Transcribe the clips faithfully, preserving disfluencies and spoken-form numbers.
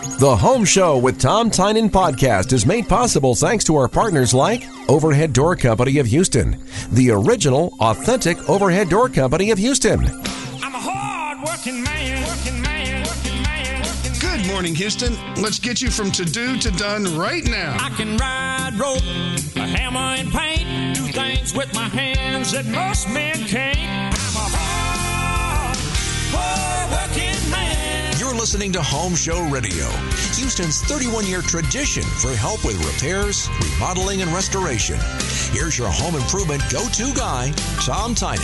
The Home Show with Tom Tynan podcast is made possible thanks to our partners like Overhead Door Company of Houston, the original, authentic Overhead Door Company of Houston. I'm a hard-working man, working man, working man. Working Good morning, Houston. Let's get you from to-do to done right now. I can ride rope, a hammer and paint, do things with my hands that most men can't. I'm a hard, hard-working man. You're listening to Home Show Radio, Houston's thirty-one-year tradition for help with repairs, remodeling, and restoration. Here's your home improvement go-to guy, Tom Tynan.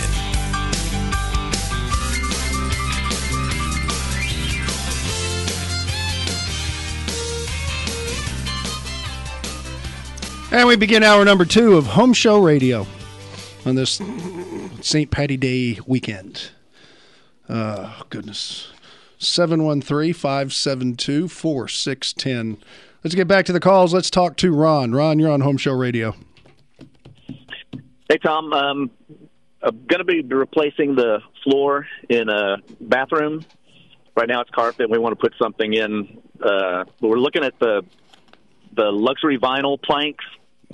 And we begin hour number two of Home Show Radio on this Saint Patty Day weekend. Oh, goodness. seven one three, five seven two, four six one zero. Let's get back to the calls. Let's talk to Ron. Ron, you're on Home Show Radio. Hey, Tom. Um, I'm going to be replacing the floor in a bathroom. Right now it's carpet. We want to put something in. Uh, we're looking at the the luxury vinyl planks.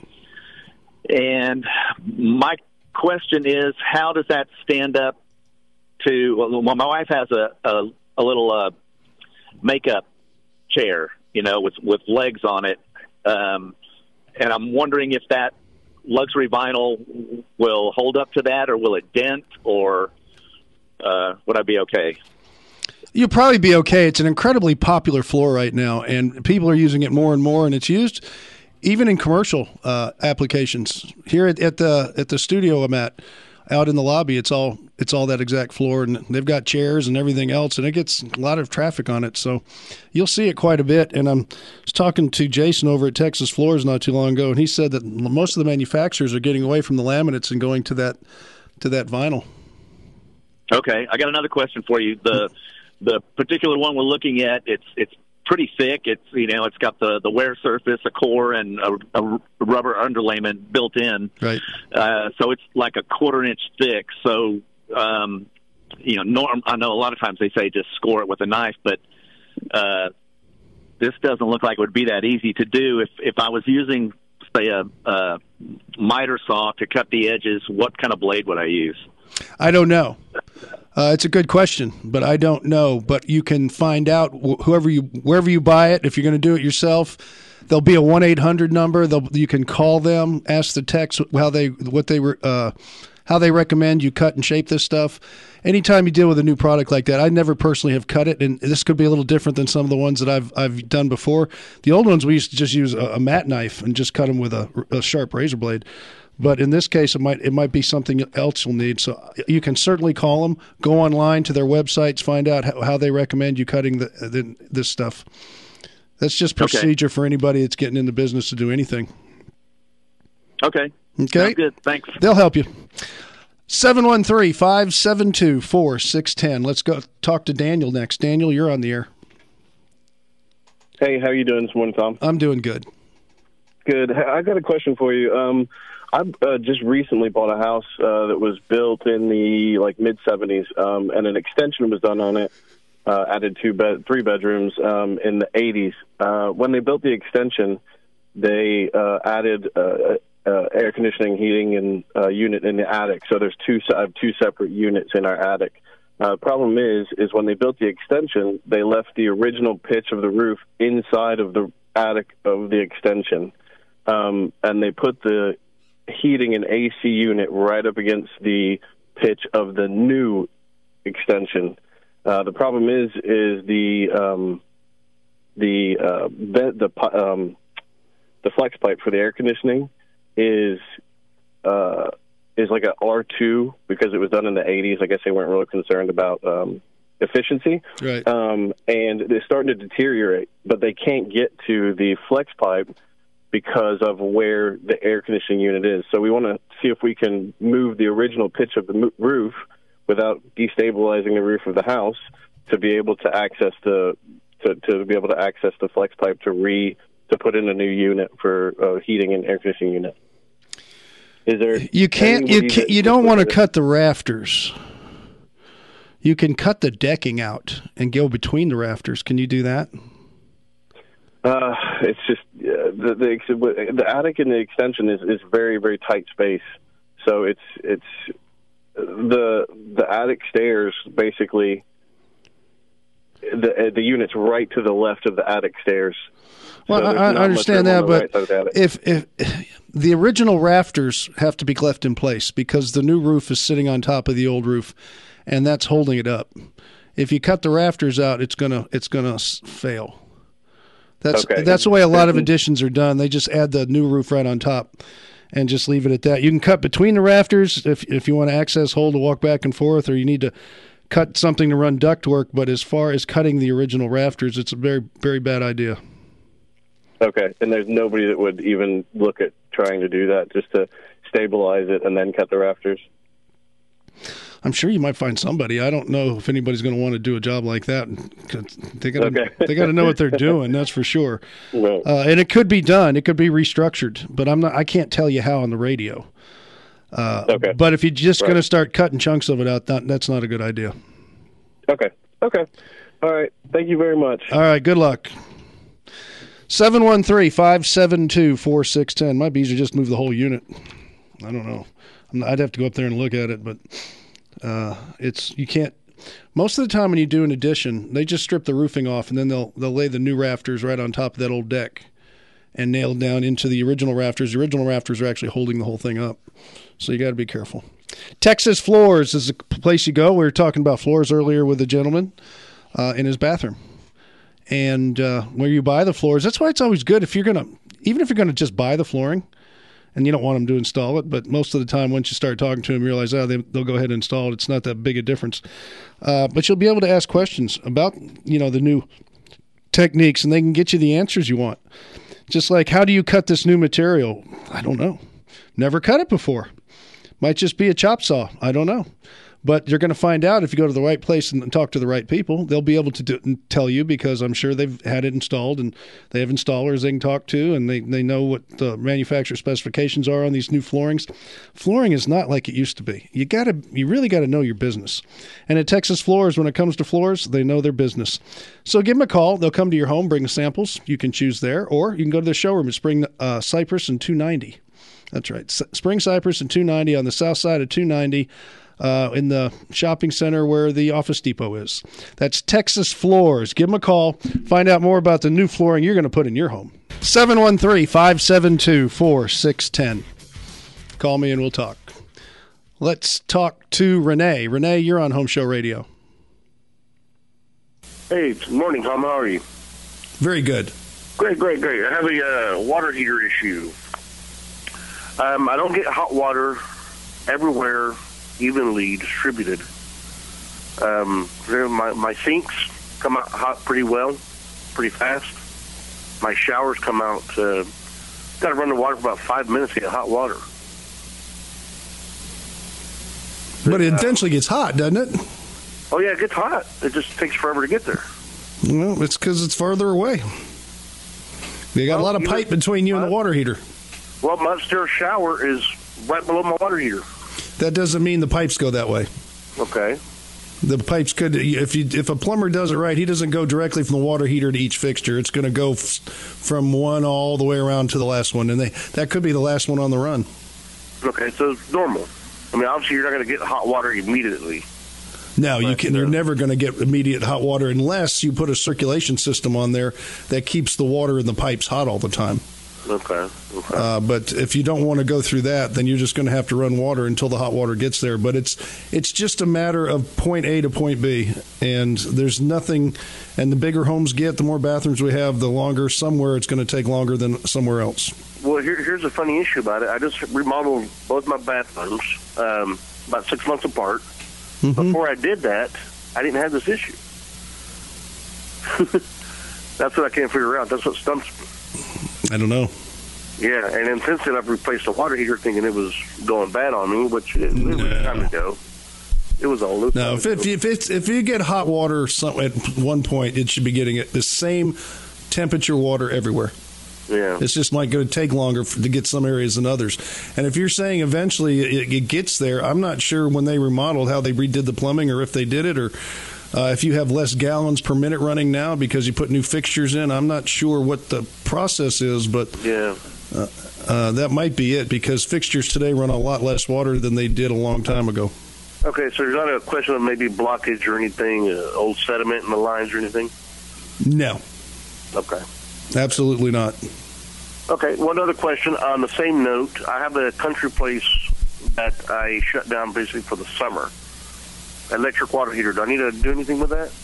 And my question is, how does that stand up to, well, my wife has a, a, a little uh, makeup chair, you know, with, with legs on it. Um, and I'm wondering if that luxury vinyl will hold up to that, or will it dent, or uh, would I be okay? You'll probably be okay. It's an incredibly popular floor right now, and people are using it more and more, and it's used even in commercial uh, applications. Here at, at the at the studio I'm at, out in the lobby, it's all it's all that exact floor, and they've got chairs and everything else, and it gets a lot of traffic on it. So you'll see it quite a bit. And I was talking to Jason over at Texas Floors not too long ago, and he said that most of the manufacturers are getting away from the laminates and going to that to that vinyl. Okay, I got another question for you. The the particular one we're looking at, it's it's pretty thick. It's, you know, it's got the, the wear surface, a core, and a, a rubber underlayment built in. Right. Uh, so it's like a quarter inch thick. So, um, you know, norm, I know a lot of times they say just score it with a knife, but uh, this doesn't look like it would be that easy to do. If if I was using, say, a, a miter saw to cut the edges, what kind of blade would I use? I don't know. Uh, it's a good question, but I don't know. But you can find out wh- whoever you, wherever you buy it. If you're going to do it yourself, there'll be a one eight hundred number. They'll, you can call them, ask the techs how they, what they were, uh, how they recommend you cut and shape this stuff. Anytime you deal with a new product like that, I never personally have cut it, and this could be a little different than some of the ones that I've I've done before. The old ones we used to just use a, a mat knife and just cut them with a, a sharp razor blade. But in this case, it might it might be something else you'll need. So you can certainly call them, go online to their websites, find out how, how they recommend you cutting the, the, this stuff. That's just procedure okay. for anybody that's getting in the business to do anything. Okay. Okay. Sounds good. Thanks. They'll help you. seven one three, five seven two, four six one zero. Let's go talk to Daniel next. Daniel, you're on the air. Hey, how are you doing this morning, Tom? I'm doing good. Good. I got a question for you. Um, I uh, just recently bought a house uh, that was built in the like mid seventies, um, and an extension was done on it. Uh, added two bed, three bedrooms um, in the eighties. Uh, when they built the extension, they uh, added uh, uh, air conditioning, heating, and uh, unit in the attic. So there's two. I have two separate units in our attic. Uh, problem is, is when they built the extension, they left the original pitch of the roof inside of the attic of the extension, um, and they put the heating and A C unit right up against the pitch of the new extension. Uh, the problem is, is the um, the uh, vent, the um, the flex pipe for the air conditioning is uh, is like a R two because it was done in the eighties. I guess they weren't really concerned about um, efficiency, right? Um, and they're starting to deteriorate, but they can't get to the flex pipe because of where the air conditioning unit is. So we want to see if we can move the original pitch of the mo- roof without destabilizing the roof of the house to be able to access the to, to be able to access the flex pipe to re to put in a new unit for uh, heating and air conditioning unit. Is there you can't you can, you don't want to cut the rafters. You can cut the decking out and go between the rafters. Can you do that? Uh, it's just uh, the, the the attic and the extension is, is very very tight space. So it's it's the the attic stairs basically. The the unit's right to the left of the attic stairs. Well, so I, I understand that, but right if if the original rafters have to be left in place because the new roof is sitting on top of the old roof, and that's holding it up. If you cut the rafters out, it's gonna it's gonna fail. That's okay. that's the way a lot of additions are done. They just add the new roof right on top, and just leave it at that. You can cut between the rafters if if you want to access hole to walk back and forth, or you need to cut something to run ductwork. But as far as cutting the original rafters, it's a very very bad idea. Okay, and there's nobody that would even look at trying to do that, just to stabilize it and then cut the rafters? I'm sure you might find somebody. I don't know if anybody's going to want to do a job like that. They got okay. they got to know what they're doing. That's for sure. Right. Uh, and it could be done. It could be restructured, but I'm not. I can't tell you how on the radio. Uh, okay. But if you're just right. going to start cutting chunks of it out, that, that's not a good idea. Okay. Okay. All right. Thank you very much. All right. Good luck. seven one three, five seven two, four six one zero. Might be easier to just move the whole unit. I don't know. I'm not, I'd have to go up there and look at it, but uh, it's you can't. Most of the time when you do an addition, they just strip the roofing off, and then they'll they'll lay the new rafters right on top of that old deck and nail it down into the original rafters. The original rafters are actually holding the whole thing up, so you got to be careful. Texas Floors is the place you go. We were talking about floors earlier with a gentleman uh, in his bathroom. And uh, where you buy the floors, that's why it's always good if you're going to, even if you're going to just buy the flooring and you don't want them to install it, but most of the time once you start talking to them, you realize, oh, they, they'll go ahead and install it. It's not that big a difference. Uh, but you'll be able to ask questions about, you know, the new techniques, and they can get you the answers you want. Just like, how do you cut this new material? I don't know. Never cut it before. Might just be a chop saw. I don't know. But you're going to find out if you go to the right place and talk to the right people. They'll be able to do, tell you, because I'm sure they've had it installed and they have installers they can talk to, and they, they know what the manufacturer specifications are on these new floorings. Flooring is not like it used to be. You got to, you really got to know your business. And at Texas Floors, when it comes to floors, they know their business. So give them a call. They'll come to your home, bring the samples. You can choose there, or you can go to the showroom at Spring uh, Cypress and two ninety. That's right, S- Spring Cypress and two ninety on the south side of two ninety. Uh, in the shopping center where the Office Depot is. That's Texas Floors. Give them a call. Find out more about the new flooring you're going to put in your home. seven one three, five seven two, four six one zero. Call me and we'll talk. Let's talk to Renee. Renee, you're on Home Show Radio. Hey, good morning, Tom. How are you? Very good. Great, great, great. I have a uh, water heater issue. Um, I don't get hot water everywhere evenly distributed. Um, my, my sinks come out hot pretty well, pretty fast. My showers come out, uh, got to run the water for about five minutes to get hot water. But it eventually gets hot, doesn't it? Oh, yeah, it gets hot. It just takes forever to get there. Well, it's because it's farther away. You got well, a lot of pipe even, between you and the water heater. Well, my upstairs shower is right below my water heater. That doesn't mean the pipes go that way. Okay. The pipes could, if you if a plumber does it right, he doesn't go directly from the water heater to each fixture. It's going to go f- from one all the way around to the last one, and they that could be the last one on the run. Okay, so it's normal. I mean, obviously, you're not going to get hot water immediately. No, you can. You're never going to get immediate hot water unless you put a circulation system on there that keeps the water in the pipes hot all the time. Okay. okay. Uh, but if you don't want to go through that, then you're just going to have to run water until the hot water gets there. But it's it's just a matter of point A to point B, and there's nothing. And the bigger homes get, the more bathrooms we have, the longer. Somewhere it's going to take longer than somewhere else. Well, here, here's a funny issue about it. I just remodeled both my bathrooms um, about six months apart. Mm-hmm. Before I did that, I didn't have this issue. That's what I can't figure out. That's what stumps me. I don't know. Yeah, and then since then I've replaced the water heater thinking it was going bad on me, which it, no. it was time ago. It was all loose. No, if if, if it's if you get hot water some, at one point, it should be getting it the same temperature water everywhere. Yeah, it's just like going to take longer for, to get some areas than others. And if you're saying eventually it, it gets there, I'm not sure when they remodeled how they redid the plumbing or if they did it or Uh, if you have less gallons per minute running now because you put new fixtures in, I'm not sure what the process is, but yeah, uh, uh, that might be it because fixtures today run a lot less water than they did a long time ago. Okay, so there's not a question of maybe blockage or anything, uh, old sediment in the lines or anything? No. Okay. Absolutely not. Okay, one other question on the same note. I have a country place that I shut down basically for the summer. Electric water heater. Do I need to do anything with that?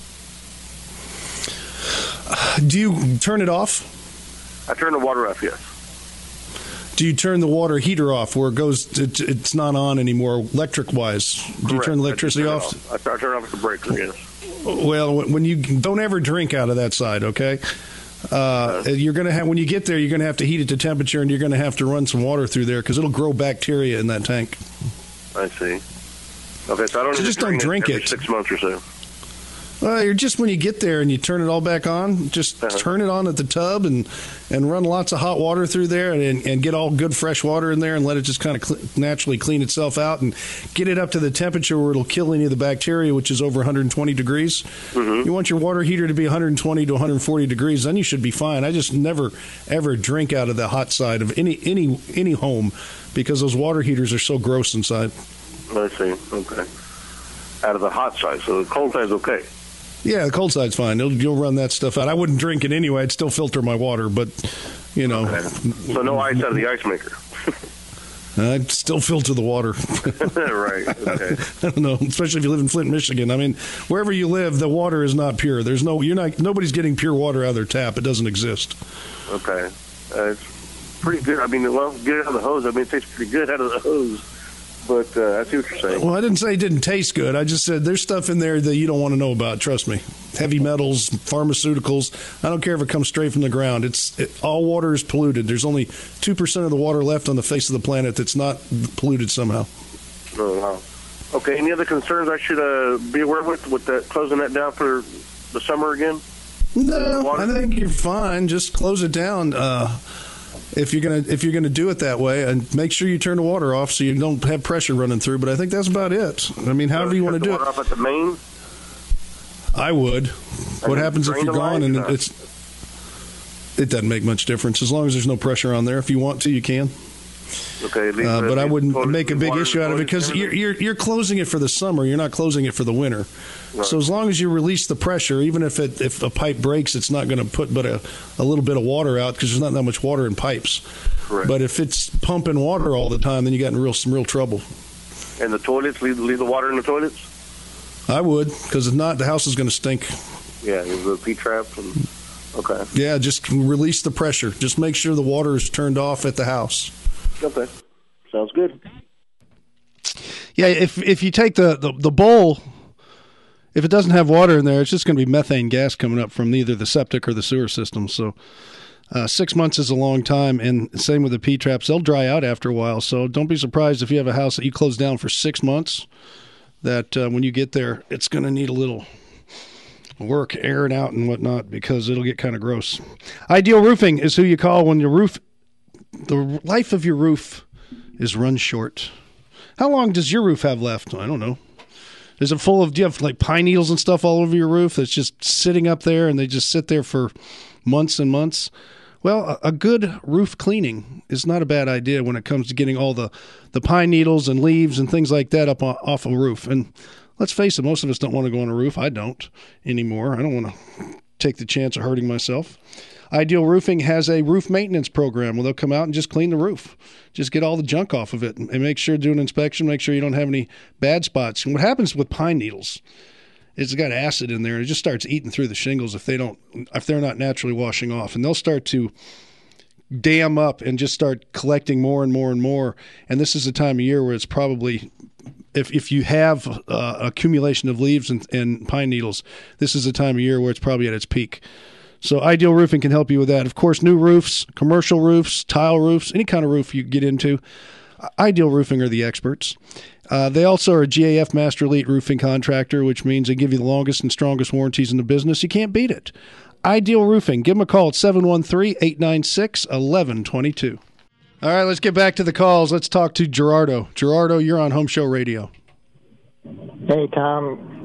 Do you turn it off? I turn the water off, yes. Do you turn the water heater off where it goes? It, it's not on anymore, electric-wise. Do you Correct. turn the electricity I off? off? I turn off the breaker, yes. Well, when you don't ever drink out of that side, okay? Uh, you're gonna have when you get there, you're gonna have to heat it to temperature, and you're gonna have to run some water through there because it'll grow bacteria in that tank. I see. Okay, so I don't so need just to don't drink it, every it. Six months or so. Well, you're just when you get there and you turn it all back on, just uh-huh. turn it on at the tub and, and run lots of hot water through there and, and get all good fresh water in there and let it just kind of cl- naturally clean itself out and get it up to the temperature where it'll kill any of the bacteria, which is over one hundred twenty degrees. Mm-hmm. You want your water heater to be one hundred twenty to one hundred forty degrees, then you should be fine. I just never, ever drink out of the hot side of any any any home because those water heaters are so gross inside. I see. Okay. Out of the hot side, so the cold side's okay. Yeah, the cold side's fine. You'll, you'll run that stuff out. I wouldn't drink it anyway. I'd still filter my water, but, you know. Okay. So no ice out of the ice maker. I'd still filter the water. Right, okay. I don't know, especially if you live in Flint, Michigan. I mean, wherever you live, the water is not pure. There's no, you're not, nobody's getting pure water out of their tap. It doesn't exist. Okay. Uh, it's pretty good. I mean, well, get it out of the hose. I mean, it tastes pretty good out of the hose. But uh, I see what you're saying. Well, I didn't say it didn't taste good. I just said there's stuff in there that you don't want to know about. Trust me. Heavy metals, pharmaceuticals. I don't care if it comes straight from the ground. It's it, all water is polluted. There's only two percent of the water left on the face of the planet that's not polluted somehow. Oh, wow. Okay, any other concerns I should uh, be aware with, with that, closing that down for the summer again? No, I think you're fine. Just close it down. Uh If you're gonna if you're gonna do it that way, and make sure you turn the water off so you don't have pressure running through. But I think that's about it. I mean, however so you want to do water it. Off at the main? I would. And what happens if you're gone and line, it's it doesn't make much difference as long as there's no pressure on there. If you want to, you can. Okay, leave, uh, but uh, I wouldn't toilet, make a big issue out of it because you're, you're you're closing it for the summer. You're not closing it for the winter. Right. So as long as you release the pressure, even if it if a pipe breaks, it's not going to put but a, a little bit of water out because there's not that much water in pipes. Correct. But if it's pumping water all the time, then you got in real some real trouble. And the toilets, leave leave the water in the toilets. I would, because if not, the house is going to stink. Yeah, the P traps and okay. Yeah, just release the pressure. Just make sure the water is turned off at the house. Okay, sounds good. Yeah, if if you take the, the, the bowl, if it doesn't have water in there, it's just going to be methane gas coming up from either the septic or the sewer system. So uh, six months is a long time, and same with the P-traps. They'll dry out after a while, so don't be surprised if you have a house that you close down for six months, that uh, when you get there, it's going to need a little work airing out and whatnot because it'll get kind of gross. Ideal Roofing is who you call when your roof, the life of your roof is run short. How long does your roof have left? I don't know. Is it full of, do you have like pine needles and stuff all over your roof that's just sitting up there and they just sit there for months and months? Well, a, a good roof cleaning is not a bad idea when it comes to getting all the, the pine needles and leaves and things like that up on, off a roof. And let's face it, most of us don't want to go on a roof. I don't anymore. I don't want to take the chance of hurting myself. Ideal Roofing has a roof maintenance program where they'll come out and just clean the roof. Just get all the junk off of it and make sure, do an inspection, make sure you don't have any bad spots. And what happens with pine needles is it's got acid in there and it just starts eating through the shingles if they don't, if they're not naturally washing off. And they'll start to dam up and just start collecting more and more and more. And this is the time of year where it's probably, if if you have uh, accumulation of leaves and, and pine needles, this is the time of year where it's probably at its peak. So Ideal Roofing can help you with that. Of course, new roofs, commercial roofs, tile roofs, any kind of roof you get into, Ideal Roofing are the experts. Uh, they also are a G A F Master Elite roofing contractor, which means they give you the longest and strongest warranties in the business. You can't beat it. Ideal Roofing. Give them a call at seven one three, eight nine six, one one two two. All right, let's get back to the calls. Let's talk to Gerardo. Gerardo, you're on Home Show Radio. Hey, Tom.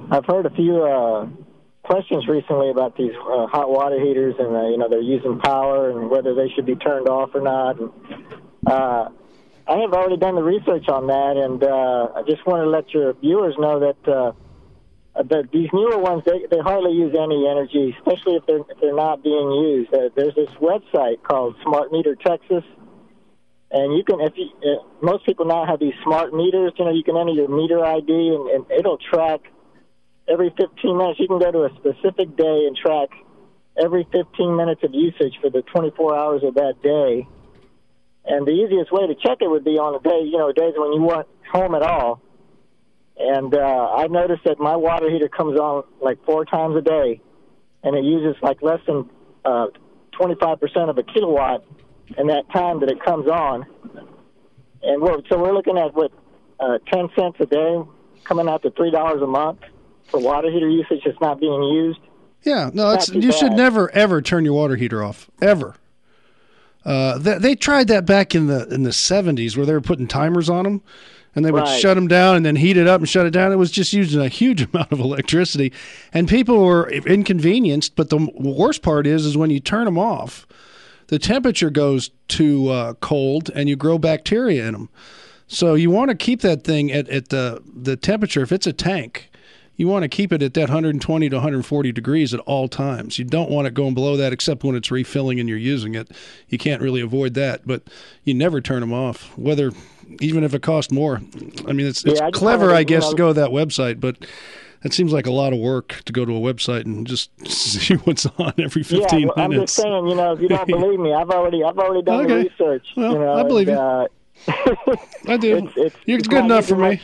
I've heard a few uh, questions recently about these uh, hot water heaters, and uh, you know they're using power and whether they should be turned off or not. And, uh, I have already done the research on that, and uh, I just want to let your viewers know that uh, that these newer ones they, they hardly use any energy, especially if they're if they're not being used. Uh, there's this website called Smart Meter Texas. And you can, if you, uh, most people now have these smart meters, you know, you can enter your meter I D and, and it'll track every fifteen minutes. You can go to a specific day and track every fifteen minutes of usage for the twenty-four hours of that day. And the easiest way to check it would be on a day, you know, days when you weren't home at all. And uh, I've noticed that my water heater comes on like four times a day, and it uses like less than uh, twenty-five percent of a kilowatt in that time that it comes on. And we're, so we're looking at, what, uh, ten cents a day, coming out to three dollars a month for water heater usage that's not being used. Yeah, no, it's, you bad. should never, ever turn your water heater off, ever. Uh, they, they tried that back in the in the seventies where they were putting timers on them, and they would right. shut them down and then heat it up and shut it down. It was just using a huge amount of electricity, and people were inconvenienced. But the worst part is, is when you turn them off, the temperature goes too uh, cold, and you grow bacteria in them. So you want to keep that thing at, at the the temperature. If it's a tank, you want to keep it at that one hundred twenty to one hundred forty degrees at all times. You don't want it going below that, except when it's refilling and you're using it. You can't really avoid that, but you never turn them off, whether even if it costs more. I mean, it's, it's yeah, I clever, I guess, you know, to go to that website, but it seems like a lot of work to go to a website and just see what's on every fifteen yeah, well, I'm minutes. just saying, you know, if you don't believe me, I've already I've already done okay. the research. Well, you know, I believe and, you. Uh, I do. It's, it's, You're it's good enough for me.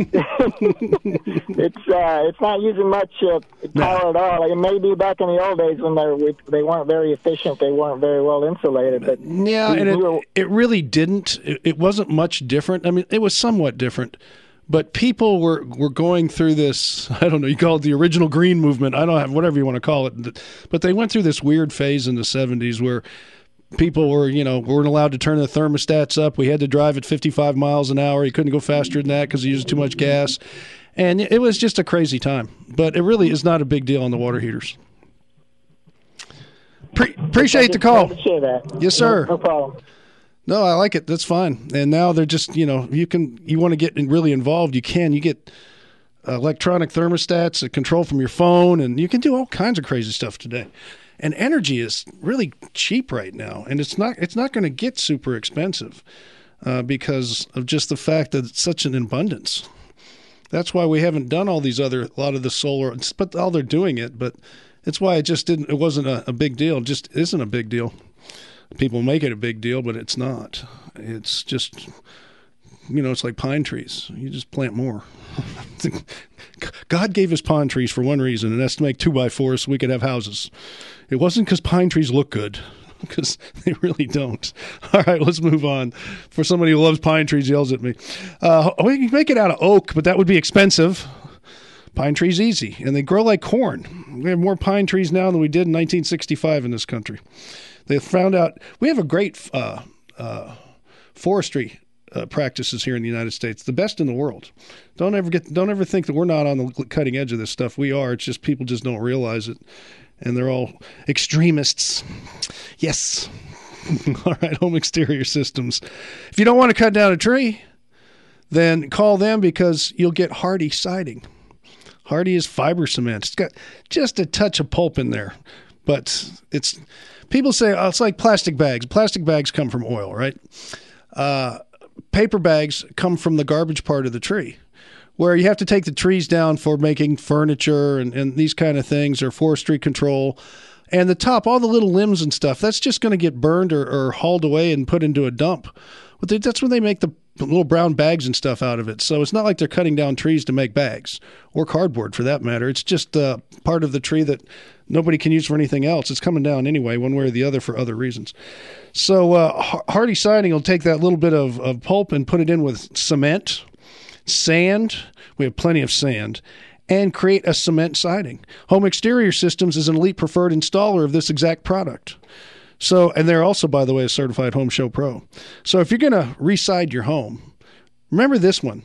it's uh, it's not using much uh, power no. at all. Like, it may be back in the old days when they they weren't very efficient. They weren't very well insulated. But yeah, and it, it really didn't. It, it wasn't much different. I mean, it was somewhat different. But people were, were going through this, I don't know, you call it the original green movement. I don't have, whatever you want to call it. But they went through this weird phase in the seventies where people were, you know, weren't allowed to turn the thermostats up. We had to drive at fifty-five miles an hour. You couldn't go faster than that because you used too much gas. And it was just a crazy time. But it really is not a big deal on the water heaters. Pre- appreciate the call. Appreciate that. Yes, sir. No, no problem. No, I like it. That's fine. And now they're just, you know, you can, you want to get really involved, you can. You get electronic thermostats, a control from your phone, and you can do all kinds of crazy stuff today. And energy is really cheap right now, and it's not it's not going to get super expensive uh, because of just the fact that it's such an abundance. That's why we haven't done all these other, a lot of the solar, but all they're doing it, but it's why it just didn't, it wasn't a, a big deal. It just isn't a big deal. People make it a big deal, but it's not. It's just, you know, it's like pine trees. You just plant more. God gave us pine trees for one reason, and that's to make two by fours so we could have houses. It wasn't because pine trees look good, because they really don't. All right, let's move on. For somebody who loves pine trees, yells at me. Uh, we can make it out of oak, but that would be expensive. Pine trees easy, and they grow like corn. We have more pine trees now than we did in nineteen sixty-five in this country. They found out we have a great uh, uh, forestry uh, practices here in the United States, the best in the world. Don't ever get, don't ever think that we're not on the cutting edge of this stuff. We are. It's just people just don't realize it, and they're all extremists. Yes. All right, Home Exterior Systems. If you don't want to cut down a tree, then call them because you'll get Hardy siding. Hardy is fiber cement. It's got just a touch of pulp in there, but it's. People say, oh, it's like plastic bags. Plastic bags come from oil, right? Uh, paper bags come from the garbage part of the tree, where you have to take the trees down for making furniture and, and these kind of things, or forestry control. And the top, all the little limbs and stuff, that's just going to get burned or, or hauled away and put into a dump. But they, that's when they make the little brown bags and stuff out of it. So it's not like they're cutting down trees to make bags, or cardboard for that matter. It's just uh, part of the tree that nobody can use for anything else. It's coming down anyway, one way or the other, for other reasons. So uh, Hardy Siding will take that little bit of, of pulp and put it in with cement, sand. We have plenty of sand. And create a cement siding. Home Exterior Systems is an elite preferred installer of this exact product. So, and they're also, by the way, a certified Home Show Pro. So if you're going to re-side your home, remember this one.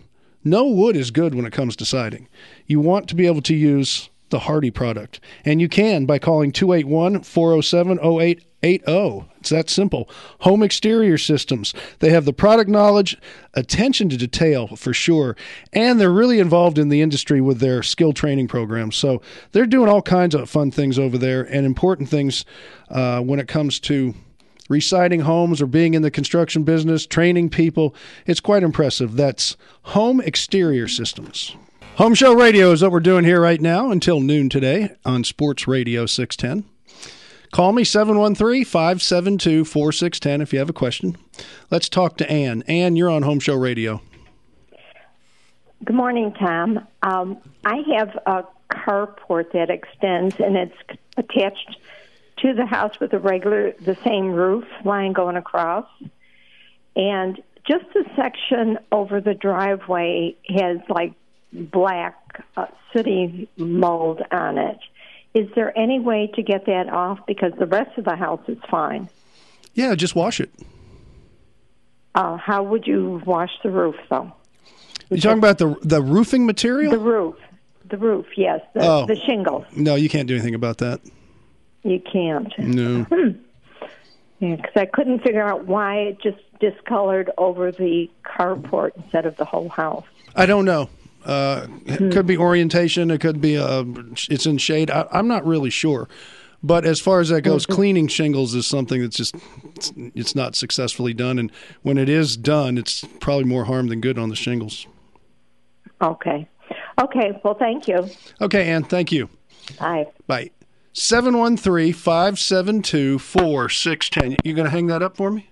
No wood is good when it comes to siding. You want to be able to use the Hardy product. And you can by calling two eight one, four oh seven, oh eight eight oh. It's that simple. Home Exterior Systems. They have the product knowledge, attention to detail for sure, and they're really involved in the industry with their skill training programs. So they're doing all kinds of fun things over there and important things uh, when it comes to residing homes or being in the construction business, training people. It's quite impressive. That's Home Exterior Systems. Home Show Radio is what we're doing here right now until noon today on Sports Radio six ten. Call me, seven one three, five seven two, four six one zero if you have a question. Let's talk to Ann. Ann, you're on Home Show Radio. Good morning, Tom. Um, I have a carport that extends, and it's attached to the house with a regular, the same roof line going across. And just the section over the driveway has, like, black uh, sooty mold on it. Is there any way to get that off? Because the rest of the house is fine. Yeah, just wash it. Uh, how would you wash the roof, though? You're talking about the the roofing material? The roof. The roof, yes. The, oh. the shingles. No, you can't do anything about that. You can't? No. Hmm. Yeah, because I couldn't figure out why it just discolored over the carport instead of the whole house. I don't know. Uh, it hmm. could be orientation. It could be uh, it's in shade. I, I'm not really sure. But as far as that goes, mm-hmm. cleaning shingles is something that's just it's, it's not successfully done. And when it is done, it's probably more harm than good on the shingles. Okay. Okay. Well, thank you. Okay, Ann. Thank you. Bye. Bye. seven one three, five seven two, four six one zero. You going to hang that up for me?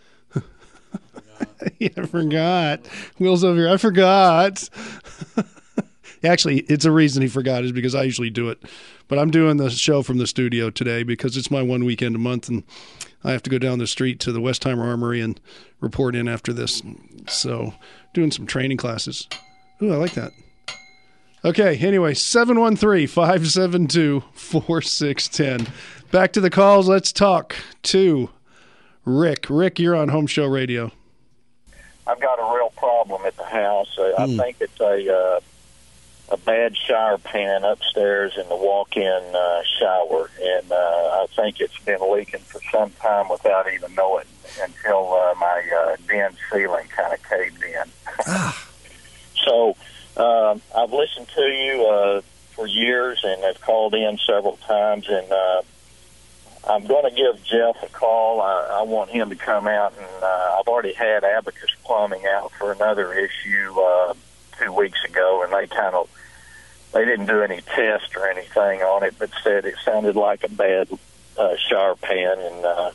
Yeah, I forgot. Wheels over here. I forgot. Actually, it's a reason he forgot is because I usually do it. But I'm doing the show from the studio today because it's my one weekend a month, and I have to go down the street to the Westheimer Armory and report in after this. So doing some training classes. Ooh, I like that. Okay, anyway, seven one three, five seven two, four six one zero. Back to the calls. Let's talk to Rick. Rick, you're on Home Show Radio. I've got a real problem at the house. Uh, Mm. I think it's a uh, a bad shower pan upstairs in the walk-in uh, shower, and uh, I think it's been leaking for some time without even knowing until uh, my uh, den ceiling kind of caved in. So uh, I've listened to you uh, for years and have called in several times, and uh, I'm going to give Jeff a call. I, I want him to come out, and uh, I've already had Abacus Plumbing out for another issue uh, two weeks ago, and they kind of they didn't do any test or anything on it, but said it sounded like a bad uh, shower pan, and uh,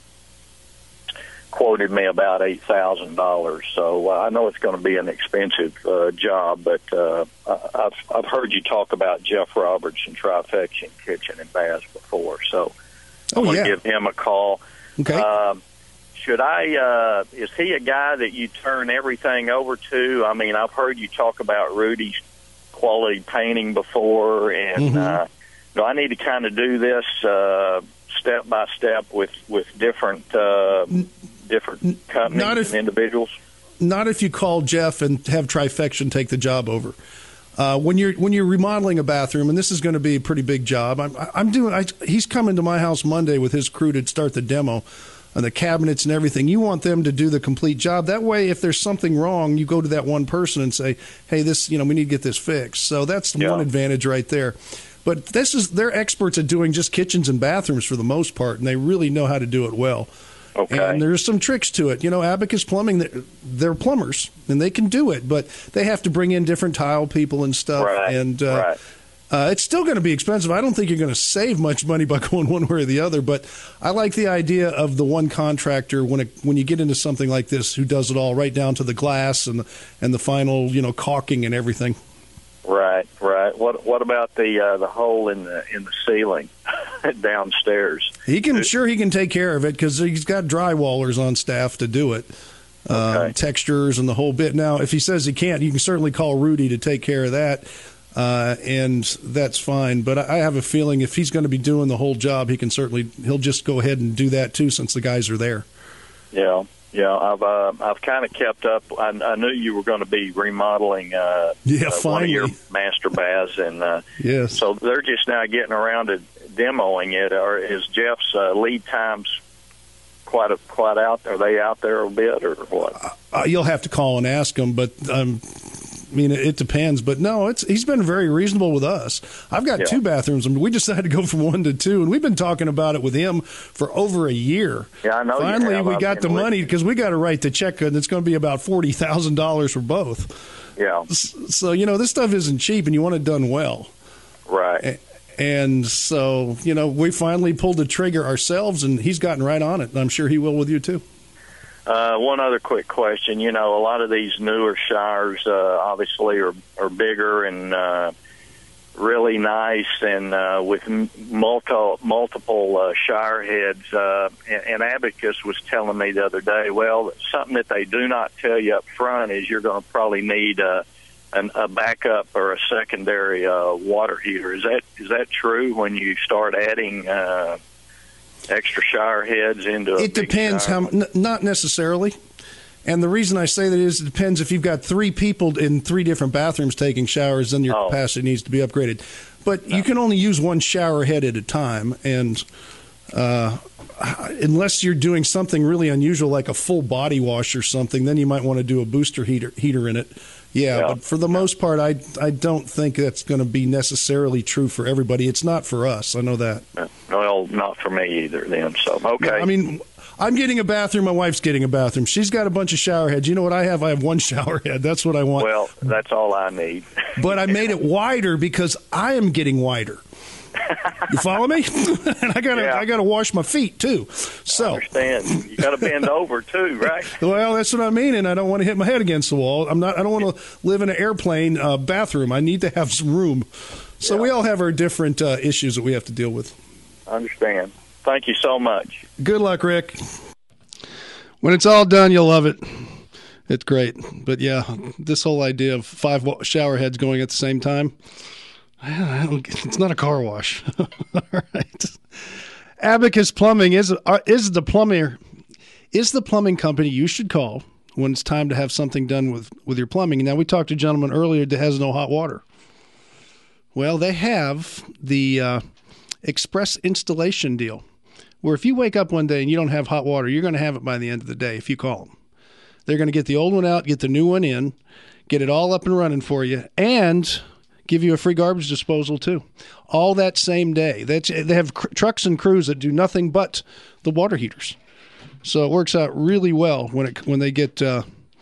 quoted me about eight thousand dollars. So uh, I know it's going to be an expensive uh, job, but uh, I've I've heard you talk about Jeff Roberts and Trifection Kitchen and Baths before, so. Oh, I'm going to yeah. give him a call. Okay. Um, should I, uh, is he a guy that you turn everything over to? I mean, I've heard you talk about Rudy's quality painting before, and Mhm. uh, do I need to kind of do this uh, step by step with, with different uh, different companies not if- and individuals? Not if you call Jeff and have Trifection take the job over. Uh, when you're when you're remodeling a bathroom, and this is going to be a pretty big job, I'm, I'm doing. I, he's coming to my house Monday with his crew to start the demo, and the cabinets and everything. You want them to do the complete job. That way, if there's something wrong, you go to that one person and say, "Hey, this, you know, we need to get this fixed." So that's Yeah. one advantage right there. But this is they're experts at doing just kitchens and bathrooms for the most part, and they really know how to do it well. Okay. And there's some tricks to it. You know, Abacus Plumbing, they're, they're plumbers, and they can do it, but they have to bring in different tile people and stuff. Right, and uh, right. uh, it's still going to be expensive. I don't think you're going to save much money by going one way or the other, but I like the idea of the one contractor when it, when you get into something like this who does it all right down to the glass and the, and the final, you know, caulking and everything. Right, right. What what about the uh, the hole in the in the ceiling downstairs? He can sure he can take care of it because he's got drywallers on staff to do it, uh, Okay. textures and the whole bit. Now, if he says he can't, you can certainly call Rudy to take care of that, uh, and that's fine. But I I have a feeling if he's going to be doing the whole job, he can certainly he'll just go ahead and do that too, since the guys are there. Yeah, Yeah, I've uh, I've kind of kept up. I, I knew you were going to be remodeling uh, yeah, uh, one of your master baths, and uh, yes. so they're just now getting around to demoing it. Or is Jeff's uh, lead times quite a, quite out? Are they out there a bit, or what? Uh, you'll have to call and ask him, but um, I mean, it, it depends. But no, it's he's been very reasonable with us. I've got Yeah. two bathrooms, and we decided to go from one to two, and we've been talking about it with him for over a year. Yeah, I know. Finally, you have. we I've got the been money listening. because we got to write the check, and it's going to be about forty thousand dollars for both. Yeah, So you know, this stuff isn't cheap, and you want it done well. right. And so, you know, we finally pulled the trigger ourselves, and he's gotten right on it. And I'm sure he will with you, too. Uh, one other quick question. You know, a lot of these newer showers, uh, obviously, are, are bigger and uh, really nice, and uh, with m- multi- multiple uh, shower heads. Uh, and, and Abacus was telling me the other day, well, something that they do not tell you up front is you're going to probably need uh, an, a backup or a secondary uh, water heater. Is that is that true when you start adding uh, extra shower heads into a It big depends shower? how, n- not necessarily. And the reason I say that is it depends if you've got three people in three different bathrooms taking showers, then your Oh. capacity needs to be upgraded. But you can only use one shower head at a time, and uh, unless you're doing something really unusual like a full body wash or something, then you might want to do a booster heater heater in it. Yeah, Yeah. but for the most part, I I don't think that's going to be necessarily true for everybody. It's not for us. I know that. Well, not for me either. Then, so okay. I mean, I'm getting a bathroom. My wife's getting a bathroom. She's got a bunch of shower heads. You know what I have? I have one shower head. That's what I want. Well, that's all I need. But I made it wider because I am getting wider. You follow me? And I gotta, Yeah. I gotta wash my feet too. So, I understand. You got to bend over too, right? well, that's what I mean. And I don't want to hit my head against the wall. I'm not. I don't want to live in an airplane uh, bathroom. I need to have some room. So Yeah. we all have our different uh, issues that we have to deal with. I understand. Thank you so much. Good luck, Rick. When it's all done, you'll love it. It's great. But yeah, this whole idea of five wa- shower heads going at the same time, I don't, it's not a car wash. All right. Abacus Plumbing is uh, is the plumber is the plumbing company you should call when it's time to have something done with, with your plumbing. Now, we talked to a gentleman earlier that has no hot water. Well, they have the uh, express installation deal, where if you wake up one day and you don't have hot water, you're going to have it by the end of the day if you call them. They're going to get the old one out, get the new one in, get it all up and running for you, and give you a free garbage disposal too. All that same day. That's, they have cr- trucks and crews that do nothing but the water heaters. So it works out really well when it when they get uh,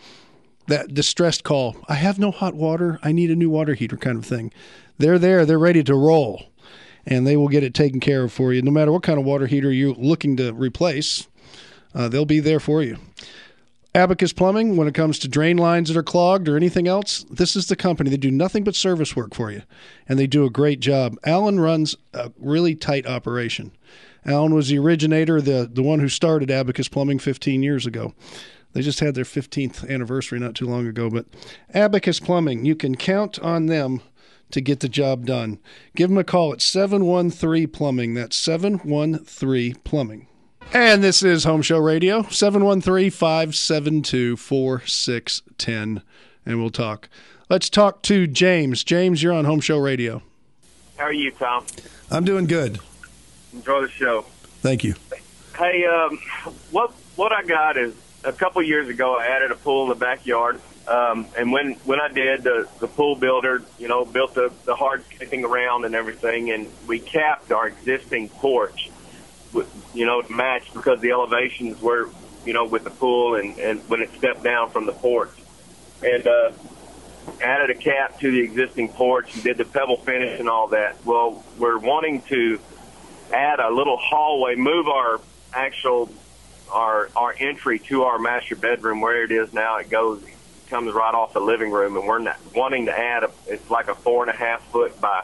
that distressed call. I have no hot water. I need a new water heater kind of thing. They're there. They're ready to roll. And they will get it taken care of for you. No matter what kind of water heater you're looking to replace, uh, they'll be there for you. Abacus Plumbing, when it comes to drain lines that are clogged or anything else, this is the company. They do nothing but service work for you, and they do a great job. Alan runs a really tight operation. Alan was the originator, the, the one who started Abacus Plumbing fifteen years ago. They just had their fifteenth anniversary not too long ago. But Abacus Plumbing, you can count on them to get the job done. Give them a call at seven one three Plumbing. That's seven one three Plumbing. And this is Home Show Radio, seven one three, five seven two, four six one zero, and we'll talk. Let's talk to James. James, you're on Home Show Radio. How are you, Tom? I'm doing good. Enjoy the show. Thank you. Hey, um, what what I got is a couple years ago I added a pool in the backyard, um, and when when I did, the the pool builder, you know, built the the hardscaping around and everything, and we capped our existing porch, with, you know, to match because the elevations were, you know, with the pool and and when it stepped down from the porch, and uh, added a cap to the existing porch and did the pebble finish and all that. Well, we're wanting to add a little hallway, move our actual our our entry to our master bedroom where it is now. It goes comes right off the living room, and we're not wanting to add a, it's like a four and a half foot by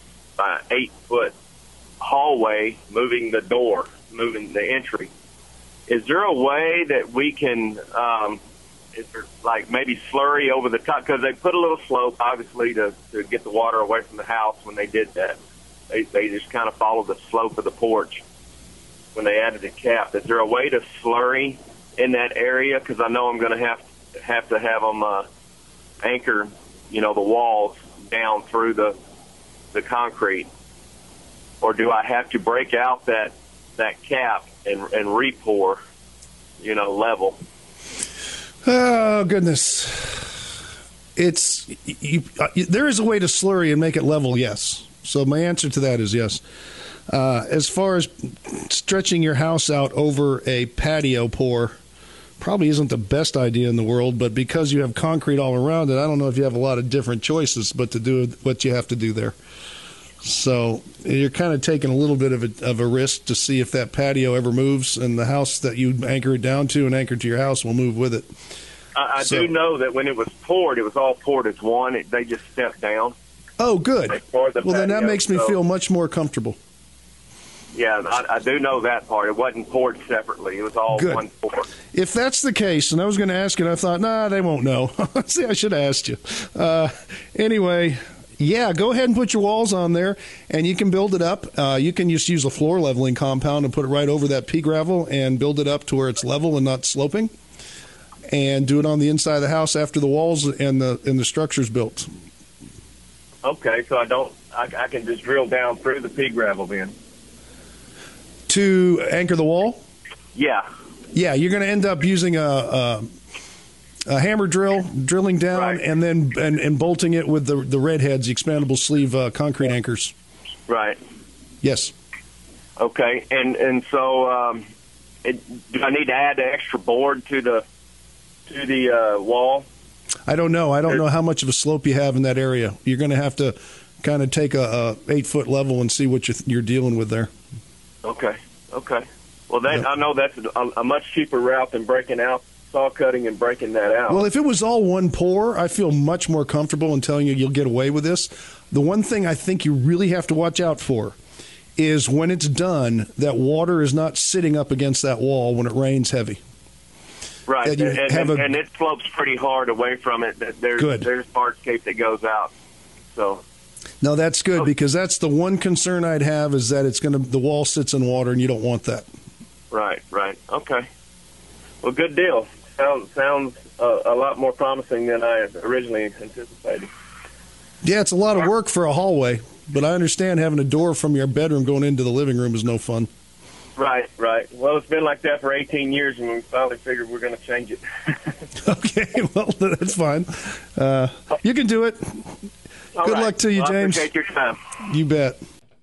by eight foot hallway, moving the door, moving the entry. Is there a way that we can um is there like maybe slurry over the top, because they put a little slope obviously to to get the water away from the house when they did that. They, they just kind of followed the slope of the porch when they added the cap. Is there a way to slurry in that area? Because I know I'm going to have have to have them uh, anchor, you know, the walls down through the the concrete, or do I have to break out that that cap and and re-pour, you know, level? Oh goodness, it's you, uh, there is a way to slurry and make it level. Yes, so my answer to that is yes. Uh, as far as stretching your house out over a patio pour, probably isn't the best idea in the world, but because you have concrete all around it, I don't know if you have a lot of different choices but to do what you have to do there. So you're kind of taking a little bit of a, of a risk to see if that patio ever moves, and the house that you anchor it down to and anchor to your house will move with it. I, I so, do know that when it was poured, it was all poured as one. It, they just stepped down. Oh, good. The well, patio, then that makes me so. feel much more comfortable. Yeah, I, I do know that part. It wasn't poured separately. It was all Good. one pour. If that's the case, and I was going to ask you, and I thought, nah, they won't know. See, I should have asked you. Uh, anyway, yeah, go ahead and put your walls on there, and you can build it up. Uh, you can just use a floor leveling compound and put it right over that pea gravel and build it up to where it's level and not sloping, and do it on the inside of the house after the walls and the and the structure's built. Okay, so I don't. I, I can just drill down through the pea gravel then. To anchor the wall? Yeah. Yeah, you're going to end up using a, a, a hammer drill, drilling down, right. and then and, and bolting it with the the red heads, the expandable sleeve uh, concrete anchors. Right. Yes. Okay, and and so um, it, do I need to add the extra board to the to the uh, wall? I don't know. I don't know how much of a slope you have in that area. You're going to have to kind of take a, a eight foot level and see what you're, you're dealing with there. Okay. Okay. Well, that, Yep. I know that's a, a much cheaper route than breaking out, saw cutting and breaking that out. Well, if it was all one pour, I feel much more comfortable in telling you you'll get away with this. The one thing I think you really have to watch out for is when it's done, that water is not sitting up against that wall when it rains heavy. Right, That you and, have and, a- and it slopes pretty hard away from it. That There's, Good. there's hardscape that goes out. So, No, that's good because that's the one concern I'd have is that it's going to the wall sits in water and you don't want that. right, right. Okay. Well, good deal. Sounds sounds uh, a lot more promising than I originally anticipated. Yeah, it's a lot of work for a hallway, but I understand having a door from your bedroom going into the living room is no fun. Right, right. Well, it's been like that for eighteen years, and we finally figured we're going to change it. Okay, well, that's fine. Uh, you can do it. All Good right. luck to you, Well, James. I appreciate your time. You bet.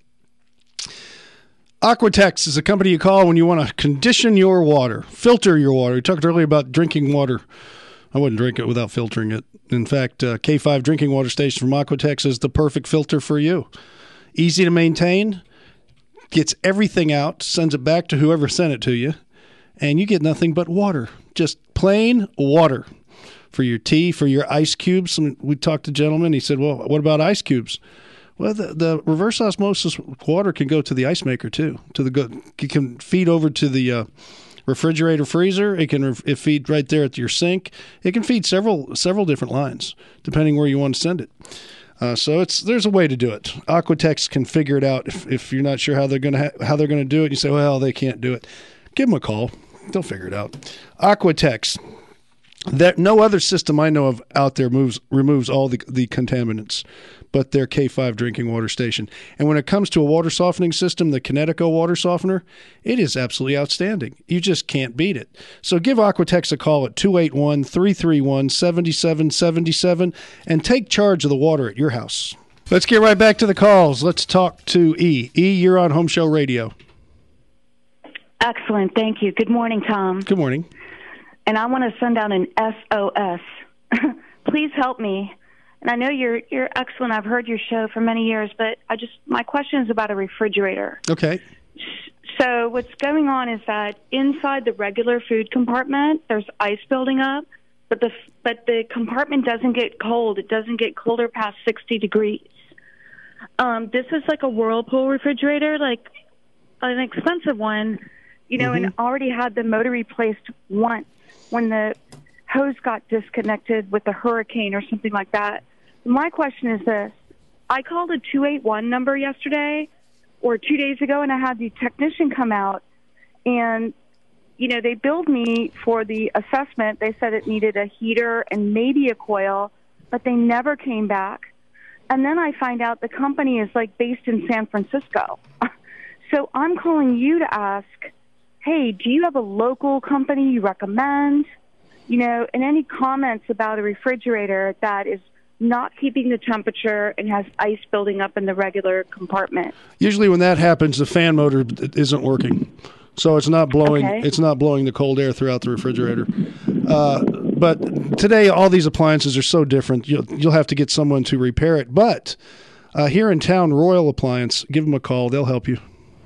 Aquatex is a company you call when you want to condition your water, filter your water. We talked earlier about drinking water. I wouldn't drink it without filtering it. In fact, uh, K five drinking water station from Aquatex is the perfect filter for you. Easy to maintain, gets everything out, sends it back to whoever sent it to you, and you get nothing but water. Just plain water for your tea, for your ice cubes. We talked to a gentleman. He said, well, what about ice cubes? Well, the, the reverse osmosis water can go to the ice maker too. To the go, it can feed over to the uh, refrigerator, freezer. It can it feed right there at your sink. It can feed several several different lines depending where you want to send it. Uh, so it's there's a way to do it. Aquatex can figure it out. If, if you're not sure how they're going to ha- how they're going to do it, you say, well, they can't do it. Give them a call. They'll figure it out. Aquatex. That no other system I know of out there moves removes all the, the contaminants, but their K five drinking water station. And when it comes to a water softening system, the Kinetico water softener, it is absolutely outstanding. You just can't beat it. So give Aquatex a call at two eight one, three three one, seven seven seven seven and take charge of the water at your house. Let's get right back to the calls. Let's talk to E. E, you're on Home Show Radio. Excellent. Thank you. Good morning, Tom. Good morning. And I want to send out an S O S. Please help me. And I know you're you're excellent. I've heard your show for many years, but I just my question is about a refrigerator. Okay. So what's going on is that inside the regular food compartment, there's ice building up, but the but the compartment doesn't get cold. It doesn't get colder past sixty degrees. Um, this is like a Whirlpool refrigerator, like an expensive one, you know, mm-hmm. and already had the motor replaced once when the hose got disconnected with a hurricane or something like that. My question is this. I called a two eight one number yesterday or two days ago, and I had the technician come out, and you know, they billed me for the assessment. They said it needed a heater and maybe a coil, but they never came back. And then I find out the company is, like, based in San Francisco. So I'm calling you to ask, hey, do you have a local company you recommend? You know, and any comments about a refrigerator that is not keeping the temperature and has ice building up in the regular compartment. Usually when that happens, the fan motor isn't working. So it's not blowing Okay. it's not blowing the cold air throughout the refrigerator. Uh, but today all these appliances are so different. You'll, you'll have to get someone to repair it. But uh, here in town, Royal Appliance, give them a call. They'll help you.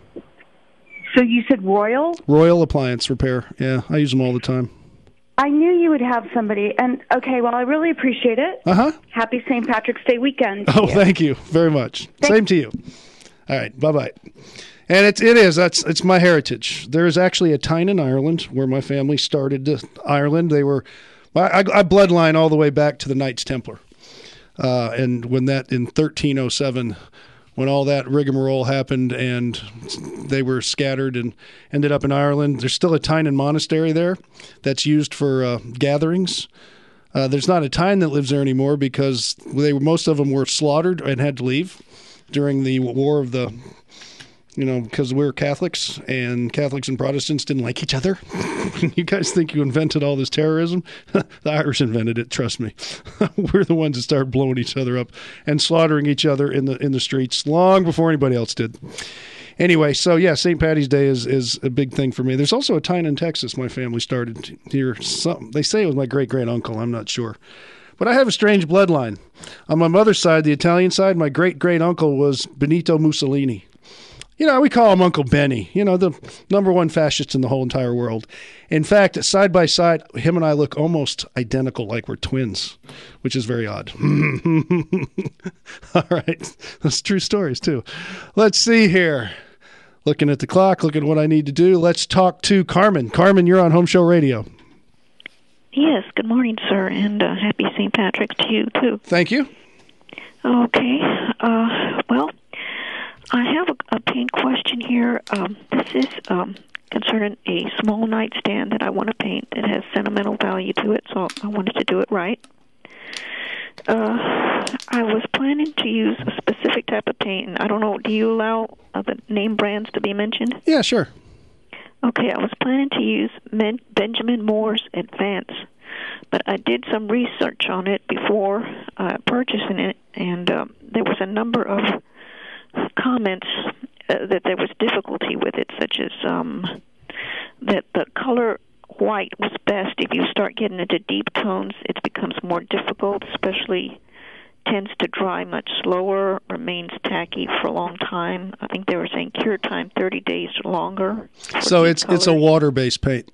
So you said Royal? Royal Appliance Repair. Yeah, I use them all the time. I knew you would have somebody. And, okay, well, I really appreciate it. Uh-huh. Happy Saint Patrick's Day weekend. to Oh, you. thank you very much. Same to you. All right, bye-bye. And it, it is. That's it's my heritage. There is actually a Tyne in Ireland where my family started uh, Ireland. They were, I, I bloodline all the way back to the Knights Templar. Uh, and when that, in thirteen oh seven, when all that rigmarole happened and they were scattered and ended up in Ireland, there's still a Tynan monastery there that's used for uh, gatherings. Uh, there's not a Tyne that lives there anymore because they were, most of them were slaughtered and had to leave during the War of the, you know, because we were Catholics and Catholics and Protestants didn't like each other. You guys think you invented all this terrorism? The Irish invented it, trust me. We're the ones that started blowing each other up and slaughtering each other in the in the streets long before anybody else did. Anyway, so yeah, Saint Patty's Day is, is a big thing for me. There's also a Tyne in Texas my family started here. Some, they say it was my great-great-uncle. I'm not sure. But I have a strange bloodline. On my mother's side, the Italian side, my great-great-uncle was Benito Mussolini. You know, we call him Uncle Benny, you know, the number one fascist in the whole entire world. In fact, side by side, him and I look almost identical, like we're twins, which is very odd. All right. That's true stories, too. Let's see here. Looking at the clock, looking at what I need to do. Let's talk to Carmen. Carmen, you're on Home Show Radio. Yes, good morning, sir, and uh, happy Saint Patrick's to you, too. Thank you. Okay. Uh, well, I have a, a paint question here. Um, this is um, concerning a small nightstand that I want to paint. It has sentimental value to it, so I wanted to do it right. Uh, I was planning to use a specific type of paint, and I don't know, do you allow uh, the name brands to be mentioned? Yeah, sure. Okay, I was planning to use Men- Benjamin Moore's Advance, but I did some research on it before uh, purchasing it, and uh, there was a number of comments uh, that there was difficulty with it, such as um, that the color white was best. If you start getting into deep tones, it becomes more difficult, especially tends to dry much slower, remains tacky for a long time. I think they were saying cure time thirty days or longer. So it's it's a water-based paint.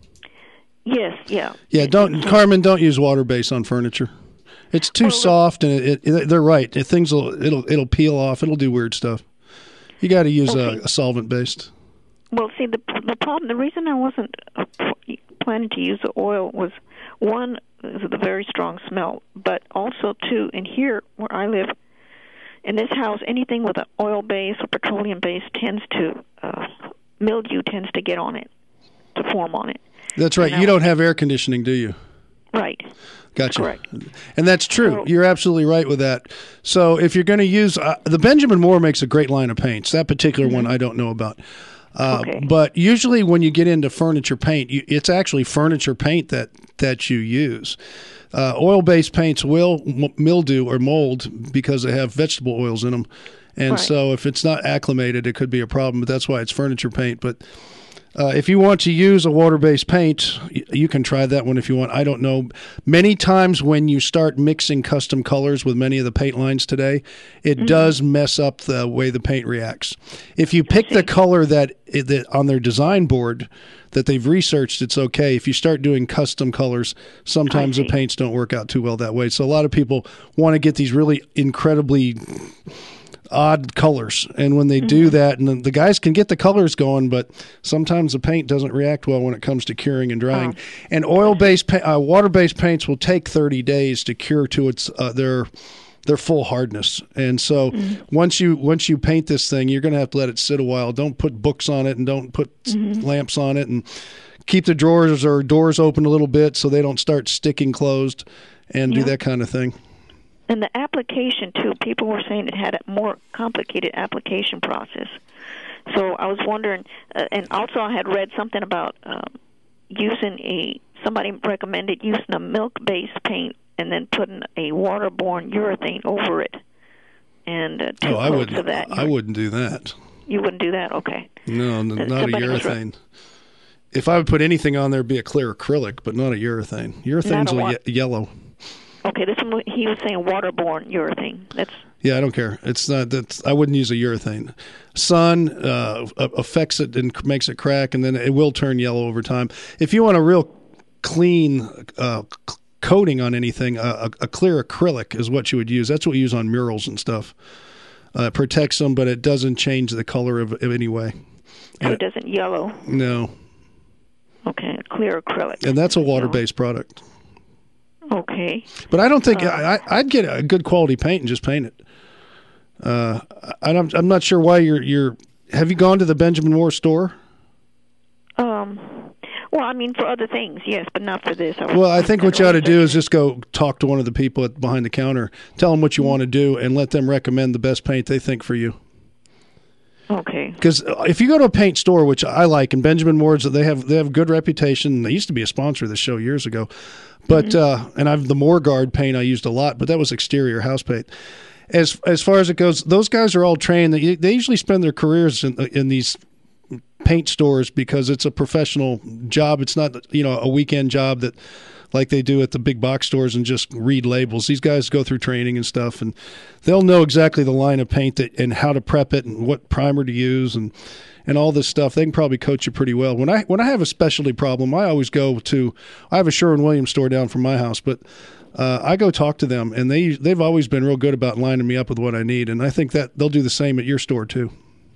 Yes, yeah. Yeah, don't Carmen, don't use water-based on furniture. It's too soft, and it, it, they're right. It, things will it'll it'll peel off. It'll do weird stuff. You got to use Okay. a, a solvent-based. Well, see, the the problem, the reason I wasn't uh, planning to use the oil was, one, is the very strong smell, but also, two, in here where I live, in this house, anything with an oil base or petroleum base tends to, uh, mildew tends to get on it, to form on it. That's right. And You I- don't have air conditioning, do you? Right. Gotcha. Correct. And that's true. You're absolutely right with that. So if you're going to use uh, the Benjamin Moore makes a great line of paints. That particular one I don't know about. Uh, Okay. But usually when you get into furniture paint, you, it's actually furniture paint that, that you use. Uh, oil-based paints will m- mildew or mold because they have vegetable oils in them. And Right. so if it's not acclimated, it could be a problem. But that's why it's furniture paint. But Uh, if you want to use a water-based paint, y- you can try that one if you want. I don't know. Many times when you start mixing custom colors with many of the paint lines today, it Mm-hmm. does mess up the way the paint reacts. If you pick the color that, that on their design board that they've researched, it's okay. If you start doing custom colors, sometimes the paints don't work out too well that way. So a lot of people want to get these really incredibly odd colors, and when they do that, and the, the guys can get the colors going, but sometimes the paint doesn't react well when it comes to curing and drying. And oil-based, pa- uh, water-based paints will take thirty days to cure to its uh, their their full hardness. And so once you once you paint this thing, you're going to have to let it sit a while. Don't put books on it, and don't put s- lamps on it, and keep the drawers or doors open a little bit so they don't start sticking closed, and Yeah. do that kind of thing. And the application, too, people were saying it had a more complicated application process. So I was wondering, uh, and also I had read something about um, using a, somebody recommended using a milk-based paint and then putting a waterborne urethane over it. And uh, two Oh, I coats wouldn't. of that. I wouldn't do that. You wouldn't do that? Okay. No, n- Uh, not a somebody was urethane. If I would put anything on there, it'd be a clear acrylic, but not a urethane. Urethane's Not a a wa- ye- yellow. Okay, this one, he was saying waterborne urethane. That's Yeah, I don't care. It's not. That's. I wouldn't use a urethane. Sun uh, a- affects it and c- makes it crack, and then it will turn yellow over time. If you want a real clean uh, c- coating on anything, uh, a, a clear acrylic is what you would use. That's what we use on murals and stuff. Uh, it protects them, but it doesn't change the color of, of any way. so it doesn't yellow. No, Okay, clear acrylic. and that's a water-based product. Okay. But I don't think I, I- I'd get a good quality paint and just paint it. Uh, I, I'm I'm not sure why you're you're. Have you gone to the Benjamin Moore store? Um. Well, I mean, for other things, yes, but not for this. I was- Well, I think what you ought to do is just go talk to one of the people at, behind the counter, tell them what you want to do, and let them recommend the best paint they think for you. Okay. Because if you go to a paint store, which I like, and Benjamin Moore's, they have they have a good reputation. They used to be a sponsor of the show years ago, but Mm-hmm. uh, and I've the Moore Guard paint I used a lot, but that was exterior house paint. As as far as it goes, those guys are all trained. They, they usually spend their careers in in these paint stores because it's a professional job. It's not, you know, a weekend job that like they do at the big box stores and just read labels. These guys go through training and stuff, and they'll know exactly the line of paint that and how to prep it and what primer to use and and all this stuff. They can probably coach you pretty well. When I when I have a specialty problem, I always go to I have a Sherwin-Williams store down from my house, but uh, I go talk to them, and they they've always been real good about lining me up with what I need, and I think that they'll do the same at your store too.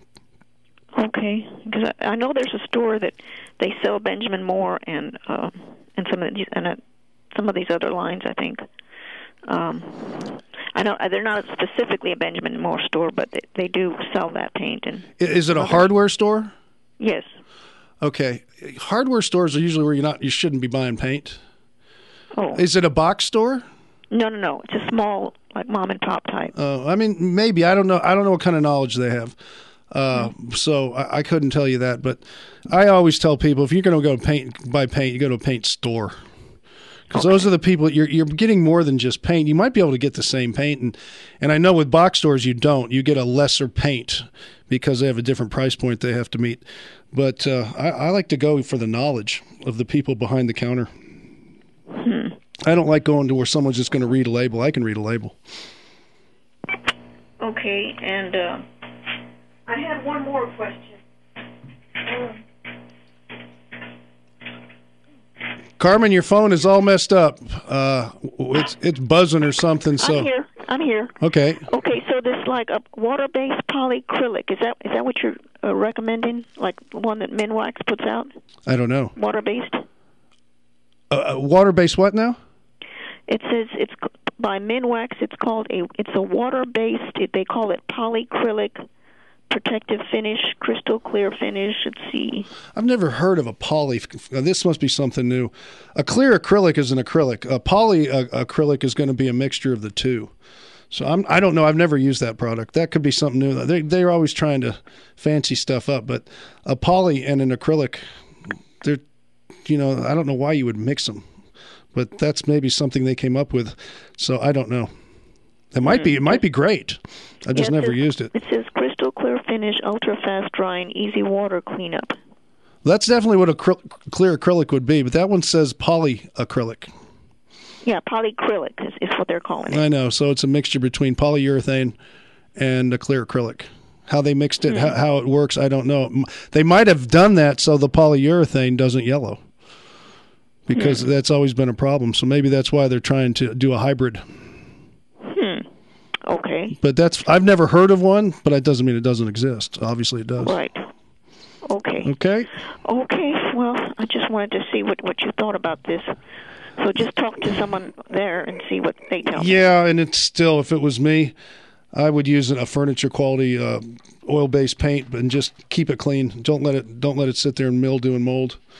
Okay, because I, I know there's a store that they sell Benjamin Moore and uh, and some of these and uh, some of these other lines. I think. Um, I know they're not specifically a Benjamin Moore store, but they, they do sell that paint. And I- Is it a other- hardware store? Yes. Okay, hardware stores are usually where you're not you shouldn't be buying paint. Oh. Is it a box store? No, no, no. It's a small, like mom and pop type. Uh, I mean, maybe I don't know. I don't know what kind of knowledge they have. Uh, so I, I couldn't tell you that, but I always tell people if you're going to go paint buy paint, you go to a paint store because those are the people you're you're getting more than just paint. You might be able to get the same paint, and and I know with box stores you don't. You get a lesser paint because they have a different price point they have to meet. But uh, I, I like to go for the knowledge of the people behind the counter. Hmm. I don't like going to where someone's just going to read a label. I can read a label. Okay, and uh, I had one more question. Uh, Carmen, your phone is all messed up. Uh, it's it's buzzing or something. So I'm here. I'm here. okay, Okay, so this like a water-based polyacrylic. Is that is that what you're uh, recommending? Like the one that Minwax puts out, I don't know. water-based? Uh, uh, water-based what now? It says it's c- by Minwax. It's called a. It's a water-based. It, they call it polyacrylic protective finish, crystal clear finish. Let's see. I've never heard of a poly. uh, This must be something new. A clear acrylic is an acrylic. A poly uh, acrylic is going to be a mixture of the two. So I'm. I don't know. I've never used that product. That could be something new. They they're always trying to fancy stuff up, but a poly and an acrylic, they're. You know, I don't know why you would mix them, but that's maybe something they came up with. So I don't know. It might be. It might be great. I just Yeah, it never says- used it. It says crystal clear finish, ultra fast drying, easy water cleanup. That's definitely what a acry- clear acrylic would be, but that one says polyacrylic. Yeah, polyacrylic is, is what they're calling it. I know. So it's a mixture between polyurethane and a clear acrylic. How they mixed it, how, how it works, I don't know. M- They might have done that so the polyurethane doesn't yellow, because that's always been a problem. So maybe that's why they're trying to do a hybrid. Hmm. Okay. But that's I've never heard of one, but that doesn't mean it doesn't exist. Obviously, it does. Right. Okay. Okay. Okay. Well, I just wanted to see what, what you thought about this. So just talk to someone there and see what they tell me. Yeah, and it's still, if it was me, I would use a furniture quality uh, oil-based paint and just keep it clean. Don't let it don't let it sit there and mildew and mold.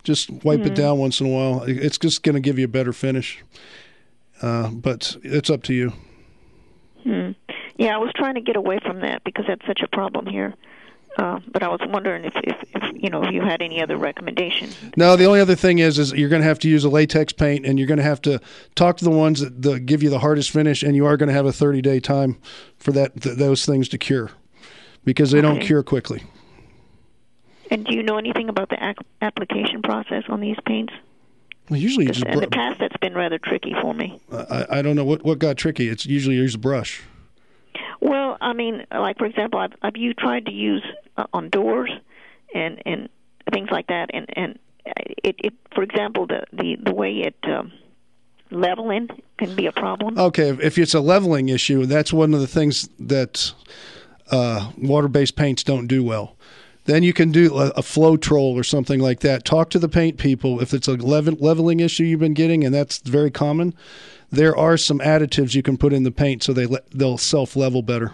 Just wipe Mhm. it down once in a while. It's just going to give you a better finish. Uh, but it's up to you. Hmm. Yeah, I was trying to get away from that because that's such a problem here. Uh, but I was wondering if, if, if you know if you had any other recommendations. No, the only other thing is is you're going to have to use a latex paint, and you're going to have to talk to the ones that the, give you the hardest finish, and you are going to have a thirty-day time for that th- those things to cure, because they don't Okay. cure quickly. And do you know anything about the ac- application process on these paints? Well, usually you 'Cause just in the br- past, that's been rather tricky for me. I, I don't know what, what got tricky. It's usually you use a brush. Well, I mean, like for example, I've, I've you tried to use uh, on doors and and things like that, and and it, it for example, the the the way it um, leveling can be a problem. Okay, if- if it's a leveling issue, that's one of the things that uh, water-based paints don't do well. Then you can do a, a flow troll or something like that. Talk to the paint people. If it's a level, leveling issue you've been getting, and that's very common, there are some additives you can put in the paint so they le- they'll self-level better.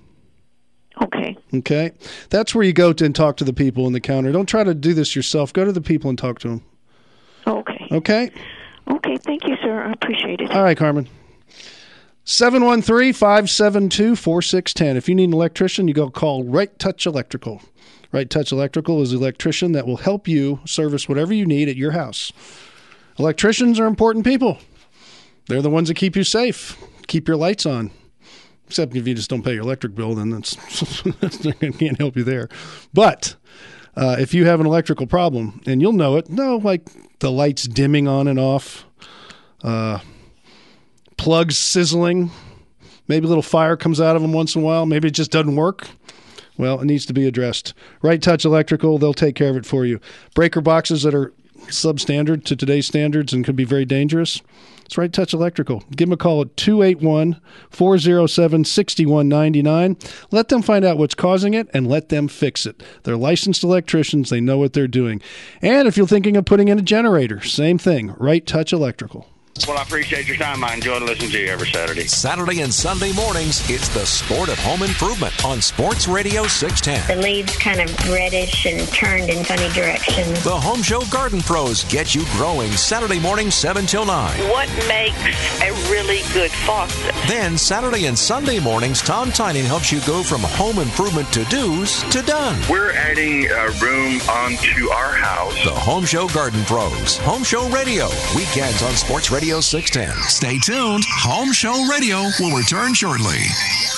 Okay. Okay? That's where you go to and talk to the people in the counter. Don't try to do this yourself. Go to the people and talk to them. Okay. Okay? Okay. Thank you, sir. I appreciate it. All right, Carmen. seven one three, five seven two, four six one zero. If you need an electrician, you go call Right Touch Electrical. Right Touch Electrical is an electrician that will help you service whatever you need at your house. Electricians are important people. They're the ones that keep you safe, keep your lights on. Except if you just don't pay your electric bill, then that's they can't help you there. But uh, if you have an electrical problem, and you'll know it, no, like the lights dimming on and off, uh, plugs sizzling, maybe a little fire comes out of them once in a while, maybe it just doesn't work. Well, it needs to be addressed. Right Touch Electrical, they'll take care of it for you. Breaker boxes that are substandard to today's standards and could be very dangerous, it's Right Touch Electrical. Give them a call at two eight one, four oh seven, six one nine nine. Let them find out what's causing it and let them fix it. They're licensed electricians. They know what they're doing. And if you're thinking of putting in a generator, same thing, Right Touch Electrical. Well, I appreciate your time. I enjoy listening to you every Saturday. Saturday and Sunday mornings, it's the Sport of Home Improvement on Sports Radio six ten. The leaves kind of reddish and turned in funny directions. The Home Show Garden Pros get you growing Saturday morning seven till nine. What makes a really good faucet? Then Saturday and Sunday mornings, Tom Tynan helps you go from home improvement to-dos to done. We're adding a room onto our house. The Home Show Garden Pros. Home Show Radio. Weekends on Sports Radio six ten. Stay tuned. Home Show Radio will return shortly.